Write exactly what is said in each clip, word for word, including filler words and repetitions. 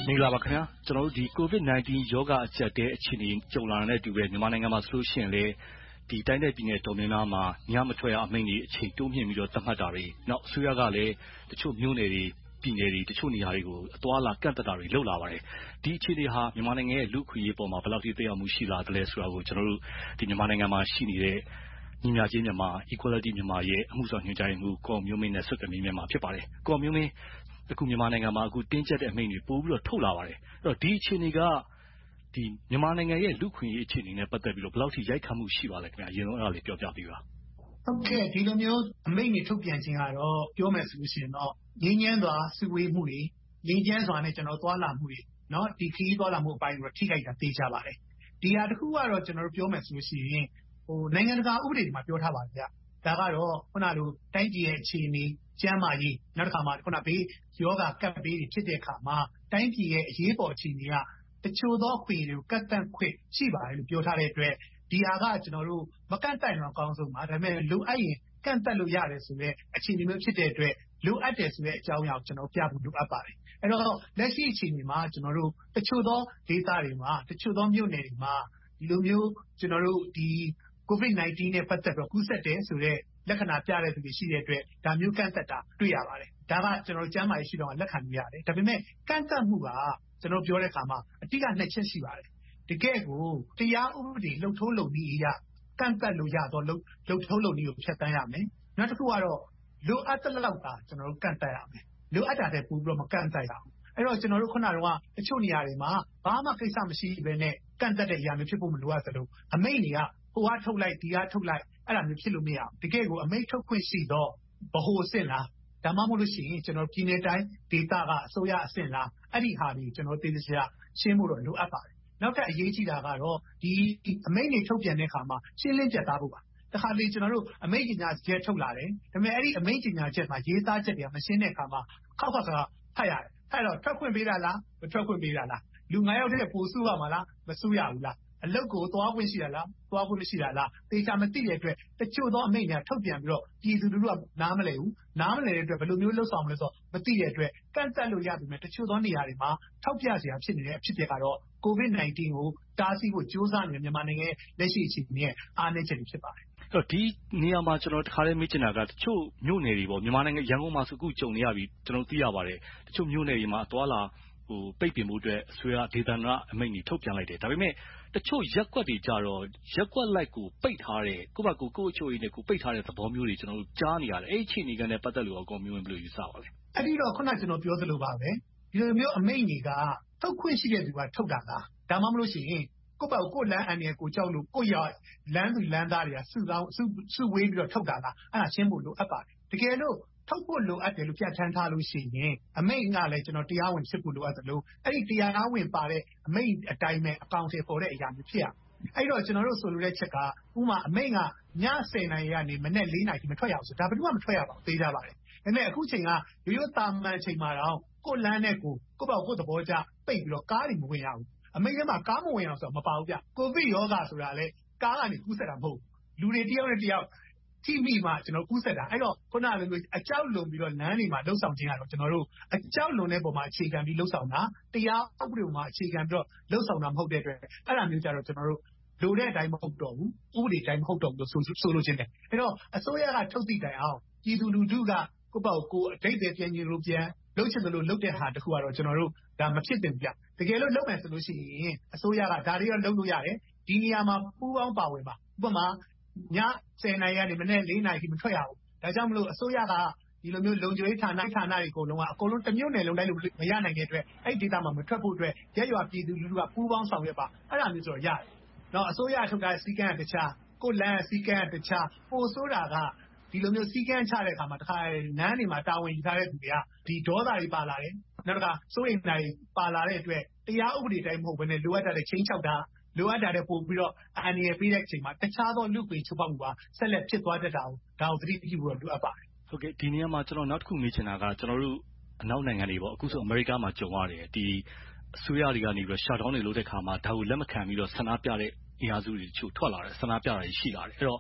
မင်္ဂလာပါခင်ဗျာကျွန်တော်တို့ဒီ ကိုဗစ် -19 ရောဂါအကျပ်တဲအခြေအနေကြုံလာတဲ့တူပဲမြန်မာနိုင်ငံမှာဆိုလို့ရှိရင်လေဒီတိုင်းတဲ့ပြည်နယ်တော်များများမှာညမထွက်ရအမိန့်တွေအချိန်တိုးမြင့်ပြီးတော့သတ်မှတ်တာတွေနောက်အစိုးရကလည်းတချို့မြို့နယ်တွေပြည်နယ်တွေတချို့နေရာတွေကိုအသွာလာကန့်သက်တာတွေလုပ်လာပါတယ်ဒီအခြေအနေဟာမြန်မာနိုင်ငံရဲ့လူ့အခွင့်အရေးပေါ်မှာဘယ်လောက်ထိသက်ရောက်မှုရှိလာသလဲဆိုတာကိုကျွန်တော်တို့ဒီမြန်မာနိုင်ငံမှာရှိနေတဲ့ညီမချင်းမြန်မာ Equality မြန်မာရဲ့အမှုဆောင်ညွှန်ကြားရေးမှူးကိုမျိုးမင်းနဲ့ဆွေးနွေးမြန်မာဖြစ်ပါတယ်ကိုမျိုးမင်းအခုမြန်မာနိုင်ငံမှာအခုတင်းကျပ်တဲ့အမိန့်တွေပို့ပြီးတော့ထုတ်လာပါတယ်အဲ့တော့ဒီအခြေအနေကဒီမြန်မာနိုင်ငံရဲ့လူ့ခွင့်ရေးအခြေအနေနဲ့ပတ်သက်ပြီးတော့ဘယ်လောက်ထိရိုက်ခတ်မှုရှိပါလဲခင်ဗျာအရင်ဆုံးအဲ့ဒါလေးပြောပြပေးပါဟုတ်ကဲ့ဒီလိုမျိုးအမိန့်တွေထုတ်ပြန်ခြင်းကတော့ပြောမယ်ဆိုလို့ရှိရင်တော့ငင်းငင်းစွာစုဝေးမှုတွေငင်းကျန်းစွာနဲ့ကျွန်တော်သွားလာမှုတွေเนาะဒီခရီးသွားလာမှုအပိုင်းကိုထိခိုက်တာသိကြပါတယ်ဒီဟာတစ်ခုကတော့ကျွန်တော်တို့ပြောမယ်ဆိုလို့ရှိရင်ဟိုနိုင်ငံတကာဥပဒေတွေမှာပြောထားပါဗျာဒါကတော့ခုနလိုတိုင်းပြည်ရဲ့အခြေအနေကျန်းမာရေးနောက်တစ်ခါမှခုနဘေးယောဂကပ်ဘေးတွေဖြစ်တဲ့အခါမှာတိုင်းပြည်ရဲ့အရေးပေါ်အခြေအနေကတချို့သောအခွင့်အရေးတွေကိုကန့်သတ်ခွင့်ရှိပါတယ်လို့ပြောထားတဲ့အတွက်ဒီဟာကကျွန်တော်တို့မကန့်သတ်တော့အကောင်းဆုံးပါဒါပေမဲ့လိုအပ်ရင်ကန့်သတ်လို့ရတယ်ဆိုတဲ့အခြေအနေမျိုးဖြစ်တဲ့အတွက်လိုအပ်တယ်ဆိုတဲ့အကြောင်းအရာကိုကျွန်တော်ပြဖို့လိုအပ်ပါတယ်အဲ့တော့လက်ရှိအခြေအနေမှာကျွန်တော်တို့တချို့သောဒေသတွေမှာတချို့သောမြို့နယ်တွေမှာဒီလိုမျိုးကျွန်တော်တို့ဒီ ကိုဗစ် -19 နဲ့ပတ်သက်ပြီးကူးစက်တယ်ဆိုတဲ့လက္ခဏာပြတဲ့သူတွေရှိတဲ့အတွက်ဒါမျိုးကန့်သက်တာတွေ့ရပါတယ်ဒါကကျွန်တော်တို့ကျန်းမာရေးရှိတော့လက်ခံလို့ရတယ်ဒါပေမဲ့ကန့်သက်မှုကကျွန်တော်ပြောတဲ့အခါမှာအတိအကျနှစ်ချက်ရှိပါတယ်တကယ်ကိုတရားဥပဒေလှုပ်ထိုးလုပ်ပြီးအရာကန့်သက်လို့ရတော့လှုပ်လှုပ်ထိုးလုပ်နည်းကိုဖျက်ဆီးရမယ်နောက်တစ်ခုကတော့လိုအပ်တဲ့လောက်သာကျွန်တော်တို့ကန့်သက်ရမယ်လိုအပ်တာတဲ့ပို့ပြီးတော့မကန့်သက်ရအောင်အဲ့တော့ကျွန်တော်တို့ခုနကတော့တချို့နေရာတွေမှာဘာမှကိစ္စမရှိဘဲနဲ့ကန့်သက်တဲ့အရာမျိုးဖြစ်ဖို့မလိုအပ်သလိုအမိန့်တွေကဟိုကထုတ်လိုက်ဒီကထုတ်လိုက်အဲ့ဒါမျိုးဖြစ်လို့မရအောင်တကယ်ကိုအမိန့်ထုတ်ခွင့်ရှိတော့ဗဟိုအဆင့်လားဒါမှမဟုတ်လို့ရှိရင်ကျွန်တော်ပြည်နယ်တိုင်းဒေသကအစိုးရအဆင့်လားအဲ့ဒီဟာတွေကျွန်တော်သိသိချာရှင်းဖို့တော့လိုအပ်ပါတယ်နောက်ထပ်အရေးကြီးတာကတော့ဒီအမိန့်တွေထုတ်ပြန်တဲ့အခါမှာရှင်းလင်းပြသဖို့ပါတခါလေကျွန်တော်တို့အမိန့်ကြီးညာချက်ထုတ်လာတယ်ဒါပေမဲ့အဲ့ဒီအမိန့်ကြီးညာချက်မှာရေးသားချက်တွေကမရှင်းတဲ့အခါမှာခောက်ခါခါဖတ်ရတယ်အဲ့တော့ထွက်ခွင့်ပေးတာလားမထွက်ခွင့်ပေးတာလားလူငါးယောက်တည်းပို့စုရမှာလားမစုရဘူးလားအလုတ်ကိုသွားခွင့်ရှိတာလားသွားခွင့်မရှိတာလားတေချာမသိတဲ့အတွက်တချို့သောအမိန့်တွေထုတ်ပြန်ပြီးတော့ပြည်သူလူထုကနားမလည်ဘူးနားမလည်တဲ့အတွက်ဘယ်လိုမျိုးလှုပ်ဆောင်မလဲဆိုတော့မသိတဲ့အတွက်ကန့်သက်လို့ရပြီမဲ့တချို့သောနေရာတွေမှာထောက်ပြစရာဖြစ်နေတဲ့အဖြစ်တွေကတော့ ကိုဗစ် -19 ကိုတားဆီးဖို့ကြိုးစားနေတဲ့မြန်မာနိုင်ငံရဲ့လက်ရှိအခြေအနေနဲ့အားနည်းချက်တွေဖြစ်ပါတယ်အဲ့တော့ဒီနေရာမှာကျွန်တော်တခါလေးမေးချင်တာကတချို့မြို့နယ်တွေပေါ့မြန်မာနိုင်ငံရန်ကုန်မှာစုခုကြုံနေရပြီကျွန်တော်သိရပါတယ်တချို့မြို့နယ်တွေမှာအသွာလာဟိုပိတ်ပင်မှုအတွက်အစိုးရဒေသနာအမိန့်တွေထုတ်ပြန်လိုက်တယ်ဒါပေမဲ့တချို့ရက်ကွက်တွေကြတော့ရက်ကွက်လိုက်ကိုပိတ်ထားတယ်ကိုယ့်ဘက်ကိုကိုယ့်အချို့ရင်းနဲ့ကိုပိတ်ထားတဲ့သဘောမျိုးတွေကျွန်တော်တို့ကြားနေရတယ်အဲ့ဒီအခြေအနေကလည်းပတ်သက်လို့အကောင်မျိုးဝင်ဘယ်လိုယူဆပါလဲအဲ့ဒီတော့ခုနကကျွန်တော်ပြောသလိုပါပဲဒီလိုမျိုးအမိန့်တွေကထုတ်ခွင့်ရှိတဲ့သူကထုတ်တာလားဒါမှမဟုတ်ရှင်ကိုယ့်ဘက်ကိုကိုယ့်လမ်းအန်ရကိုကြောက်လို့ကိုယ့်ရလမ်းသူလမ်းသားတွေကစုဆောင်းစုစုဝေးပြီးတော့ထုတ်တာလားအဲ့ဒါရှင်းဖို့လိုအပ်ပါတယ်တကယ်လို့ထုတ်ဖို့လိုအပ်တယ်လို့ပြဋ္ဌာန်းထားလို့ရှိရင်အမိန့်ကလည်းကျွန်တော်တရားဝင်ဖြစ်ဖို့လိုအပ်တယ်လို့အဲ့ဒီတရားဝင်ပါတဲ့အမိန့်အတိုင်းပဲအကောင့်တွေပေါ်တဲ့အရာမျိုးဖြစ်ရအဲ့တော့ကျွန်တော်တို့ဆိုလိုတဲ့ချက်ကဥမာအမိန့်ကညဆယ်နာရီကနေမနေ့လေးနာရီမထွက်ရအောင်ဆိုဒါဘယ်သူမှမထွက်ရပါဘူးသိကြပါတယ်ဒါပေမဲ့အခုချိန်ကရိုးရိုးတာမန်ချိန်မှာတော့ကိုယ်လမ်းနဲ့ကိုကိုယ့်ဘောက်ကိုယ်သဘောကျပိတ်ပြီးတော့ကားတွေမဝင်ရဘူးအမိန့်ထဲမှာကားမဝင်အောင်ဆိုတော့မပါဘူးဗျကိုဗစ်ရောဂါဆိုတာလေကားကနေကူးစက်တာမဟုတ်လူတွေတယောက်နဲ့တယောက်ထိမိမှကျွန်တော်ကူးစက်တာအဲ့တော့ခုနလိုမျိုးအကြောက်လွန်ပြီးတော့လမ်းတွေမှာလှုပ်ဆောင်ခြင်းကတော့ကျွန်တော်တို့အကြောက်လွန်တဲ့ပုံမှာအခြေခံပြီးလှုပ်ဆောင်တာတရားဥပဒေမှာအခြေခံပြီးတော့လှုပ်ဆောင်တာမဟုတ်တဲ့အတွက်အဲ့ဒါမျိုးကြတော့ကျွန်တော်တို့လိုတဲ့အတိုင်းမဟုတ်တော့ဘူးဥပဒေတိုင်းမဟုတ်တော့ဘူးလို့ဆိုဆိုလို့ချင်းတယ်အဲ့တော့အစိုးရကထုတ်သိတိုင်အောင်ပြည်သူလူထုကကိုယ့်ဘောက်ကိုအတိတ်တွေပြန်ရင်လို့ပြန်လှုပ်ချင်တယ်လို့လှုပ်တဲ့ဟာတခုကတော့ကျွန်တော်တို့ဒါမဖြစ်တင်ပြတကယ်လို့လုပ်မယ်ဆိုလို့ရှိရင်အစိုးရကဒါတွေရောလုပ်လို့ရတယ်ဒီနေရာမှာပူးပေါင်းပါဝင်ပါဥပမာညဆယ်နာရီကနေမနေ့လေးနာရီမထွက်ရဘူးဒါကြောင့်မလို့အစိုးရကဒီလိုမျိုးလုံခြုံရေးဌာနဌာနတွေအကုန်လုံးကအကုန်လုံးတစ်မြို့နယ်လုံးလိုက်လို့မရနိုင်တဲ့အတွက်အဲ့ဒီဒေသမှာမထွက်ဖို့အတွက်ရက်ရွာပြည်သူလူထုကပူးပေါင်းဆောင်ရွက်ပါအဲ့ဒါမျိုးဆိုတော့ရတယ်တော့အစိုးရထုတ်တဲ့စီကံတခြားကိုလန်းစီကံတခြားပို့ဆိုတာကဒီလိုမျိုးစီကံချတဲ့အခါမှာတခါနန်းနေမှာတာဝန်ယူထားတဲ့သူတွေကဒီဒေါသတွေပါလာတယ်နောက်တစ်ခါစိုးရိမ်တာတွေပါလာတဲ့အတွက်တရားဥပဒေတိုင်းမဟုတ်ဘဲနဲ့လိုအပ်တဲ့ချင်းချောက်တာလိုအပ်တာတဲ့ပို့ပြီးတော့အန်ရပေးတဲ့အချိန်မှာတခြားသောလူ့ခွင့်ချိုးဖောက်မှုပါဆက်လက်ဖြစ်သွားတတ်တာကိုဒါကိုသတိပြုဖို့လိုအပ်ပါတယ်ဟုတ်ကဲ့ဒီနေရာမှာကျွန်တော်နောက်တစ်ခုမေးချင်တာကကျွန်တော်တို့အနောက်နိုင်ငံတွေပေါ့အခုဆိုအမေရိကမှာကြုံရတယ်ဒီအစိုးရတွေကနေပြီးတော့ shutdown တွေလုပ်တဲ့ခါမှာဒါကိုလက်မခံပြီးတော့ဆန္ဒပြတဲ့အင်အားစုတွေတချို့ထွက်လာတယ်ဆန္ဒပြတာတွေရှိလာတယ်အဲ့တော့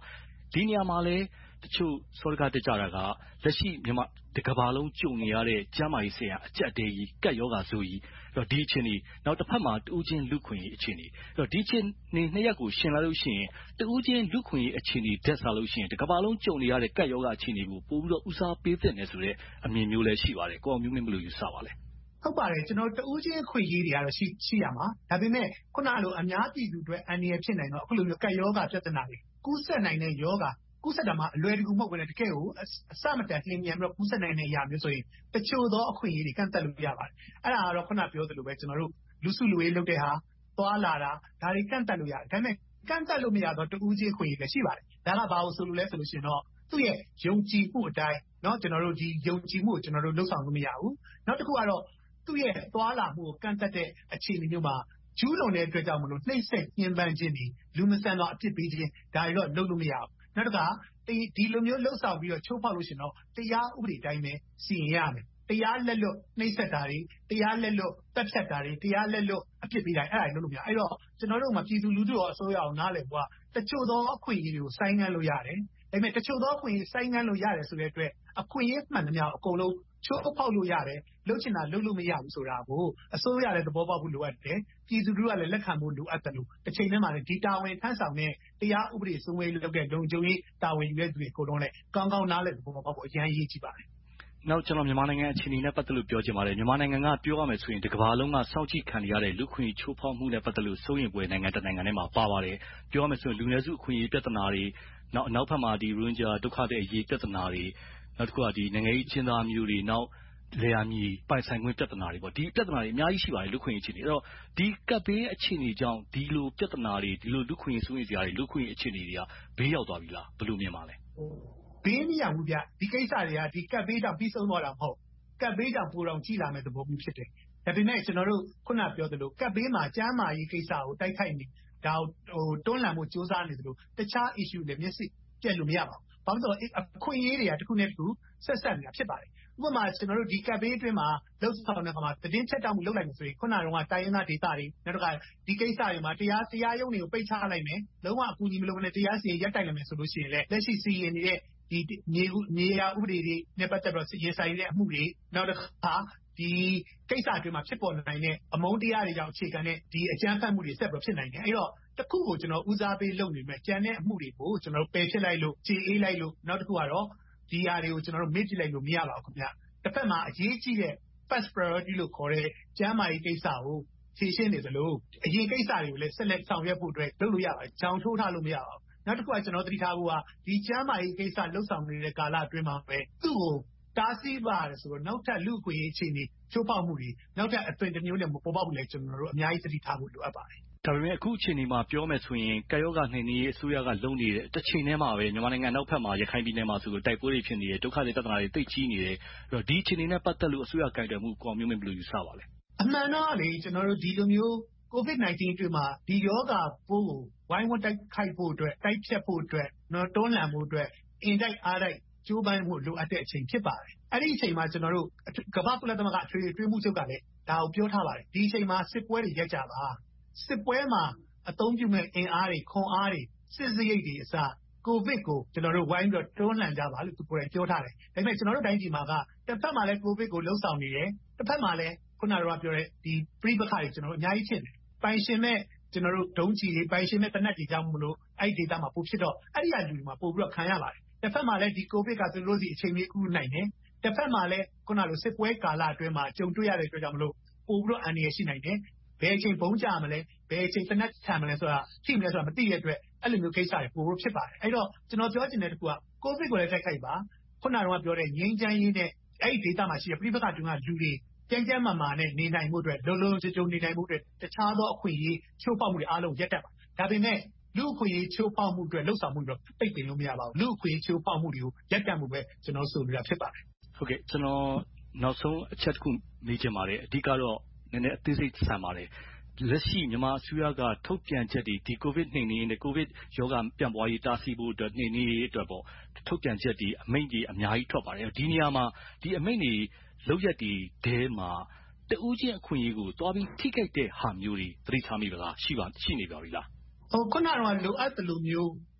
ဒီနေရာမှာလည်းတချို့စောဒကတက်ကြတာကလက်ရှိမြန်မာတကမ္ဘာလုံးကြုံနေရတဲ့ကျန်းမာရေးဆိုင်ရာအကျပ်အတည်းကြီးကပ်ရောဂါဆိုးကြီးဒီအခြေအနေနောက်တစ်ဖက်မှာတဦးချင်းလူခွင့်ရေးအခြေအနေဒီအခြေအနေနှစ်ရပ်ကိုရှင်းလာလို့ရှိရင်တဦးချင်းလူခွင့်ရေးအခြေအနေတက်စားလို့ရှိရင်တကမ္ဘာလုံးကြုံနေရတဲ့ကပ်ရောဂါအခြေအနေကိုပို့ပြီးတော့ဦးစားပေးသင့်တယ်ဆိုတဲ့အမြင်မျိုးလည်းရှိပါတယ်ကိုအောင်မျိုးမင်းဘယ်လိုယူဆပါလဲဟုတ်ပါတယ်ကျွန်တော်တဦးချင်းခွင့်ရေးတွေကတော့ရှိရှိရမှာဒါပေမဲ့ခုနလိုအများပြည်သူတွေအန္တရာယ်ဖြစ်နိုင်တော့အခုလိုမျိုးကပ်ရောဂါပြဿနာတွေကူးစက်နိုင်တဲ့ရောဂါကူးစက်တာမှအလွယ်တကူမဟုတ်ဘဲတကယ်ကိုအစမတန်နှင်းမြန်ပြီးတော့ကူးစက်နိုင်တဲ့အရာမျိုးဆိုရင်တချို့သောအခွင့်အရေးတွေကန့်သက်လို့ရပါတယ်အဲ့ဒါကတော့ခုနပြောသလိုပဲကျွန်တော်တို့လူစုလူဝေးလုပ်တဲ့ဟာသွားလာတာဒါတွေကန့်သက်လို့ရတယ်ဒါပေမဲ့ကန့်သက်လို့မရတော့တဦးချင်းခွင့်ရေးလည်းရှိပါတယ်ဒါကဘာလို့ဆိုလို့လဲဆိုလို့ရှိရင်တော့သူ့ရဲ့ယုံကြည်မှုအတိုင်းเนาะကျွန်တော်တို့ဒီယုံကြည်မှုကိုကျွန်တော်တို့လှုပ်ဆောင်လို့မရဘူးနောက်တစ်ခုကတော့သူ့ရဲ့သွားလာမှုကိုကန့်သက်တဲ့အခြေအနေမျိုးမှာကျူးလွန်တဲ့အတွက်ကြောင့်မလို့နှိမ့်ဆက်ညှဉ်းပန်းခြင်းတွေလူမဆန်တော့အပြစ်ပေးခြင်းဒါတွေတော့လုပ်လို့မရဘူးနောက်တစ်ခါဒီလိုမျိုးလှုပ်ဆောင်ပြီးတော့ချိုးဖောက်လို့ရှိရင်တော့တရားဥပဒေတိုင်းပဲစီရင်ရမယ်တရားလက်လွတ်နှိမ့်ဆက်တာတွေတရားလက်လွတ်တပ်ဖြတ်တာတွေတရားလက်လွတ်အပြစ်ပေးတာအဲ့ဒါတွေလုပ်လို့မရအဲ့တော့ကျွန်တော်တို့မှာပြည်သူလူထုရောအစိုးရအောင်နားလည်ဖို့ကတချို့သောအခွင့်အရေးတွေကိုစိုင်းငန်းလို့ရတယ်ဒါပေမဲ့တချို့သောအခွင့်အရေးစိုင်းငန်းလို့ရတယ်ဆိုတဲ့အတွက်အခွင့်အရေးမှန်သမျှအကုန်လုံးချိုးဖောက်လို့ရတယ်လှုပ်ချင်တာလှုပ်လို့မရဘူးဆိုတာကိုအစိုးရလည်းသဘောပေါက်ဖို့လိုအပ်တယ်ပြည်သူလူထုကလည်းလက်ခံဖို့လိုအပ်တယ်လို့တစ်ချိန်တည်းမှာလည်းဒီတာဝန်ထမ်းဆောင်တဲ့တရားဥပဒေစိုးမိုးလုပ်တဲ့လုံခြုံရေးတာဝန်ယူတဲ့သူတွေအကုန်လုံးလည်းကောင်းကောင်းနားလည်သဘောပေါက်ဖို့အရန်ရေးကြည့်ပါတယ်နောက်ကျွန်တော်မြန်မာနိုင်ငံအခြေအနေနဲ့ပတ်သက်လို့ပြောချင်ပါတယ်မြန်မာနိုင်ငံကပြောရမယ်ဆိုရင်ဒီကမ္ဘာလုံးကစောင့်ကြည့်ခံရတဲ့လူခွင့်ချိုးဖောက်မှုနဲ့ပတ်သက်လို့စိုးရိမ်ပွဲနိုင်ငံတကာနိုင်ငံထဲမှာပါပါတယ်ပြောရမယ်ဆိုရင်လူနည်းစုအခွင့်အရေးပြဿနာတွေနောက်နောက်ဖက်မှာဒီရိုဟင်ဂျာဒုက္ခသည်အရေးပြဿနာတွေနောက်တစ်ခုကဒီနိုင်ငံရေးချင်းသားမျိုးတွေနောက်လေယာမြေပိုင်ဆိုင်ခွင့်ပြဿနာတွေပေါ့ဒီပြဿနာတွေအများကြီးရှိပါတယ်လူခွင့်ရေးအခြေအနေအဲ့တော့ဒီကပ်ဘေးအခြေအနေကြောင့်ဒီလိုပြဿနာတွေဒီလိုလူခွင့်ရေးစိုးရိမ်စရာတွေလူခွင့်ရေးအခြေအနေတွေကဘေးရောက်သွားပြီလားဘယ်လိုမြင်ပါလဲဘေးမရောက်ဘူးဗျဒီကိစ္စတွေကဒီကပ်ဘေးကြောင့်ပြီးဆုံးသွားတာမဟုတ်ကပ်ဘေးကြောင့်ပိုတော့ကြည်လာမဲ့သဘောမျိုးဖြစ်တယ်ဒါပေမဲ့ကျွန်တော်တို့ခုနပြောသလိုကပ်ဘေးမှာကျန်းမာရေးကိစ္စကိုတိုက်ခိုက်နေဒါဟိုတွန်းလှန်မှုစူးစမ်းနေသလိုတခြား issue တွေမျက်စိပြက်လို့မရပါဘူးဘာလို့ဆိုတော့အခွင့်အရေးတွေကတစ်ခုနဲ့တစ်ခုဆက်ဆက်နေတာဖြစ်ပါတယ်ဥပမာကျွန်တော်တို့ဒီကပ်ဘေးအတွင်းမှာလှုပ်ဆောင်တဲ့အခါမှာသတင်းချက်တောက်မှုလုပ်လိုက်လို့ဆိုရင်ခုနကတော့တိုင်းရင်းသားဒေသတွေနောက်တစ်ခါဒီကိစ္စတွေမှာတရားတရားရုံးတွေကိုပိတ်ချလိုက်မယ်လုံးဝအကူအညီမလုပ်နဲ့တရားစီရင်ရပ်တိုက်နိုင်မယ်ဆိုလို့ရှိရင်လည်းလက်ရှိစီရင်နေတဲ့ဒီမြေမြေယာဥပဒေတွေနဲ့ပတ်သက်ပြီးရင်ဆိုင်တဲ့အမှုတွေနောက်တစ်ခါဒီကိစ္စတွေမှာဖြစ်ပေါ်နိုင်တဲ့အမုန်းတရားတွေကြောင့်အခြေခံတဲ့ဒီအကြမ်းဖက်မှုတွေဆက်ပြီးဖြစ်နိုင်တယ်အဲ့တော့တစ်ခုကိုကျွန်တော်ဦးစားပေးလုပ်နေမယ်ကြံတဲ့အမှုတွေကိုကျွန်တော်ပယ်ဖြစ်လိုက်လို့ခြေအေးလိုက်လို့နောက်တစ်ခုကတော့ဒီအရာတွေကိုကျွန်တော်တို့မေ့ပြလိုက်လို့မရပါဘူးခင်ဗျတစ်ဖက်မှာအရေးကြီးတဲ့ first priority လို့ခေါ်တဲ့ကျန်းမာရေးကိစ္စကိုဖြေရှင်းနေသလိုအရင်ကိစ္စတွေကိုလည်းဆက်လက်ဆောင်ရွက်ဖို့အတွက်လုပ်လို့ရပါတယ်ကြောင်ထိုးထားလို့မရပါဘူးနောက်တစ်ခုကကျွန်တော်သတိထားဖို့ကဒီကျန်းမာရေးကိစ္စလှုပ်ဆောင်နေတဲ့ကာလအတွင်းမှာပဲသူ့ကိုတားဆီးပါတယ်ဆိုတော့နောက်ထပ်လူ့အခွင့်အရေးအခြေအနေချိုးဖောက်မှုတွေနောက်ထပ်အသွင်တစ်မျိုးနဲ့ပေါ်ပေါက်လို့ကျွန်တော်တို့အများကြီးသတိထားဖို့လိုအပ်ပါတယ်ဒါပေမဲ့အခုအခြေအနေမှာပြောမယ်ဆိုရင်ကာယောဂနှိမ်နင်းရေးအစိုးရကလုံနေတဲ့တစ်ချိန်တည်းမှာပဲမြန်မာနိုင်ငံနောက်ဖက်မှာရခိုင်ပြည်နယ်မှာဆိုလို့တိုက်ပွဲတွေဖြစ်နေတယ်ဒုက္ခတွေပြဿနာတွေတိတ်ကြီးနေတယ်အဲ့တော့ဒီအခြေအနေနဲ့ပတ်သက်လို့အစိုးရကင်တွယ်မှုကောင်းမျိုးမင်းဘယ်လိုယူဆပါလဲအမှန်တော့လေကျွန်တော်တို့ဒီလိုမျိုး ကိုဗစ် nineteen အတွက်မှာဒီယောဂပိုးကိုဝိုင်းဝန်းတိုက်ခိုက်ဖို့အတွက်တိုက်ဖြတ်ဖို့အတွက်နော်တွန်းလှန်ဖို့အတွက်အင်တိုက်အားတိုက်ကြိုးပမ်းမှုလိုအပ်တဲ့အချိန်ဖြစ်ပါတယ်အဲ့ဒီအချိန်မှာကျွန်တော်တို့ကမ္ဘာကုလသမဂ္ဂအထွေထွေအတွင်းမှုချုပ်ကလည်းဒါကိုပြောထားပါတယ်ဒီအချိန်မှာစစ်ပွဲတွေရပ်ကြပါစစ်ပွဲမှာအသုံးပြုမဲ့အင်အားတွေခွန်အားတွေစစ်စရိတ်တွေအစားကိုဗစ်ကိုကျွန်တော်တို့ဝိုင်းပြီးတော့တွန်းလှန်ကြပါလို့သူကိုယ်တိုင်ပြောထားတယ်ဒါပေမဲ့ကျွန်တော်တို့တိုင်းပြည်မှာကတစ်ဖက်မှာလည်းကိုဗစ်ကိုလှုံ့ဆော်နေတယ်တစ်ဖက်မှာလည်းခုနကတော့ပြောတဲ့ဒီပြိပခါတွေကျွန်တော်တို့အများကြီးဖြစ်နေပိုင်ရှင်မဲ့ကျွန်တော်တို့ဒုံးချီတွေပိုင်ရှင်မဲ့တနက်တွေကြောင့်မလို့အဲ့ဒီဒေတာမှာပို့ဖြစ်တော့အဲ့ဒီအလူတွေမှာပို့ပြီးတော့ခံရပါတယ်တစ်ဖက်မှာလည်းဒီကိုဗစ်ကသူတို့စီအချိန်လေးကူးနိုင်တယ်တစ်ဖက်မှာလည်းခုနလိုစစ်ပွဲကာလအတွင်းမှာကြုံတွေ့ရတဲ့အတွက်ကြောင့်မလို့ပို့ပြီးတော့အန္တရာယ်ရှိနိုင်တယ်ဘယ်အချိန်ဘုံကြမလဲဘယ်အချိန်တနက်ခံမလဲဆိုတာရှိမလဲဆိုတာမသိတဲ့အတွက်အဲ့လိုမျိုးကိစ္စတွေပို့ပြီးဖြစ်ပါတယ်အဲ့တော့ကျွန်တော်ပြောချင်တဲ့တခုကကိုဗစ်ကိုလည်းတိုက်ခိုက်ပါခုနကတော့ပြောတဲ့ငြိမ်းချမ်းရေးနဲ့အဲ့ဒီဒေတာမှာရှိတဲ့ပြိပခါတုန်းကလူတွေကျန်းကျန်းမာမာနဲ့နေနိုင်မှုအတွက်လုံလုံခြုံခြုံနေနိုင်မှုအတွက်တခြားသောအခွင့်အရေးချိုးဖောက်မှုတွေအားလုံးရပ်တန့်ပါဒါပေမဲ့လူအခွင့်အရေးချိုးဖောက်မှုအတွက်လှုပ်ဆောင်မှုတော့ပိတ်ပင်လို့မရပါဘူးလူအခွင့်အရေးချိုးဖောက်မှုတွေကိုရပ်တန့်မှုပဲကျွန်တော်ဆိုလိုတာဖြစ်ပါတယ်ဟုတ်ကဲ့ကျွန်တော်နောက်ဆုံးအချက်တစ်ခုမေးချင်ပါတယ်အဓိကတော့နည်းနည်းအသေးစိတ်ဆန်ပါတယ်လက်ရှိမြန်မာအစိုးရကထုတ်ပြန်ချက်တွေဒီကိုဗစ်နှိမ်နင်းရေးနဲ့ကိုဗစ်ရောဂါပြန့်ပွားရေးတားဆီးဖို့အတွက်နှိမ်နင်းရေးအတွက်ပေါ့ထုတ်ပြန်ချက်တွေအမိန့်တွေအများကြီးထွက်ပါတယ်ဒီနေရာမှာဒီအမိန့်တွေလောက်ရက်တွေတဲမှာတဦးချင်းအခွင့်အရေးကိုတွားပြီးထိခိုက်တဲ့ဟာမျိုးတွေသတိထားမိပါလားရှိပါရှိနေပါပြီလားဟိုခုနကတော့လိုအပ်တယ်လို့မျိုး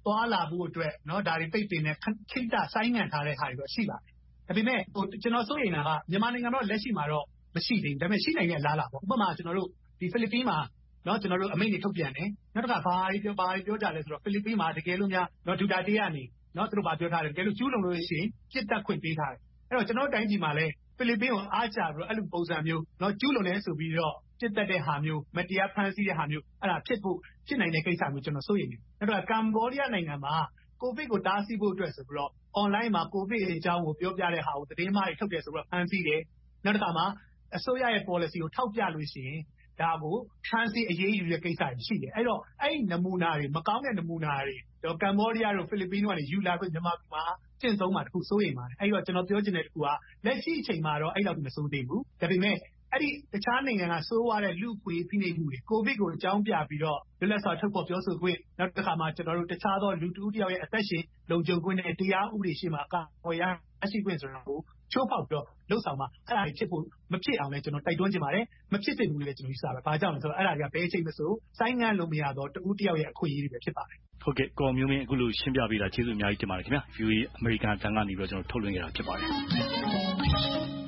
သွားလာဖို့အတွက်ဒါတွေပိတ်ပင်တဲ့ခိတ္တဆိုင်းငံ့ထားတဲ့ဟာတွေတော့ရှိပါတယ်။ဒါပေမဲ့ကျွန်တော်စိုးရိမ်တာကမြန်မာနိုင်ငံတော့လက်ရှိမှာတော့မရှိသေးဘူး။ဒါပေမဲ့ရှိနိုင်တဲ့အလားအလာပေါ့။ဥပမာကျွန်တော်တို့ဒီဖိလစ်ပင်းမှာကျွန်တော်တို့အမိန့်တွေထုတ်ပြန်တယ်။နောက်တစ်ခါဘာတွေပြောဘာတွေပြောကြလဲဆိုတော့ဖိလစ်ပင်းမှာတကယ်လို့များဒူတာတေးကနေသူတို့ဘာပြောထားတယ်တကယ်လို့ကျူးလွန်လို့ရှိရင်ပြစ်ဒဏ်ခွင့်ပေးထားတယ်။အဲ့တော့ကျွန်တော်တို့တိုင်းပြည်မှာလည်းဖိလစ်ပင်းကိုအားကျပြီးတော့အဲ့လိုပုံစံမျိုးကျူးလွန်တယ်ဆိုပြီးတော့ပြစ်ဒဏ်တဲ့ဟာမျိုးမတရားဖမ်းဆီးတဲ့ဟာမျိုးအဲ့ဒါဖြစ်ဖို့ဖြစ်နိုင်တဲ့ကိစ္စမျိုးကျွန်တော်စိုးရိမ်တယ်။နောက်တော့ကမ္ဘောဒီးယားနိုင်ငံမှာကိုဗစ်ကိုတားဆီးဖို့အတွက်ဆိုပြီးတော့ online မှာကိုဗစ်အကြောင်းကိုပြောပြတဲ့ဟာကိုသတင်းမှားတွေထုတ်တယ်ဆိုပြီးတော့ဖမ်းဆီးတယ်။နောက်တစ်ခါမှာအစိုးရရဲ့ policy ကိုထောက်ပြလို့ရှိရင်ဒါကိုဖမ်းဆီးအရေးယူတဲ့ကိစ္စတွေရှိတယ်။အဲ့တော့အဲ့ဒီနမူနာတွေမကောင်းတဲ့နမူနာတွေကမ္ဘောဒီးယားတို့ဖိလစ်ပင်းတို့ကနေယူလာပြီးမြန်မာပြည်မှာကျင့်သုံးမှာတခုစိုးရိမ်ပါတယ်။အဲ့တော့ကျွန်တော်ပြောချင်တဲ့တခုကလက်ရှိအချိန်မှာတော့အဲ့လောက်မစိုးသေးဘူး။ဒါပေမဲ့အဲ့ဒီတခြားနိုင်ငံကစိုးရတဲ့လူ့ခွေဖိနှိပ်မှုတွေကိုဗစ်ကိုအကြောင်းပြပြီးတော့လွတ်လပ်စွာထုတ်ဖော်ပြောဆိုခွင့်နောက်တစ်ခါမှာကျွန်တော်တို့တခြားသောလူတူတယောက်ရဲ့အသက်ရှင်လုံခြုံခွင့်နဲ့တရားဥပဒေရှိမှအကာအကွယ်ရရှိခွင့်ဆိုတာကိုချိုးဖောက်ပြီးတော့လှုပ်ဆောင်မှာအဲ့ဒါတွေဖြစ်ဖို့မဖြစ်အောင်လည်းကျွန်တော်တိုက်တွန်းချင်ပါတယ်မဖြစ်သင့်ဘူးလေကျွန်တော်ယူဆပါတယ်။ဘာကြောင့်လဲဆိုတော့အဲ့ဒါတွေကဘယ်အချိန်မဆိုဆိုင်းငံ့လို့မရတော့တူတယောက်ရဲ့အခွင့်အရေးတွေပဲဖြစ်ပါတယ်။ဟုတ်ကဲ့ကိုမျိုးမင်းအခုလိုရှင်းပြပေးတာကျေးဇူးအများကြီးတင်ပါတယ်ခင်ဗျာ။ဗီအိုအေအမေရိကန်တန်ကနေပြီးတော့ကျွန်တော်ထုတ်လွှင့်ခဲ့တာဖြစ်ပါတယ်။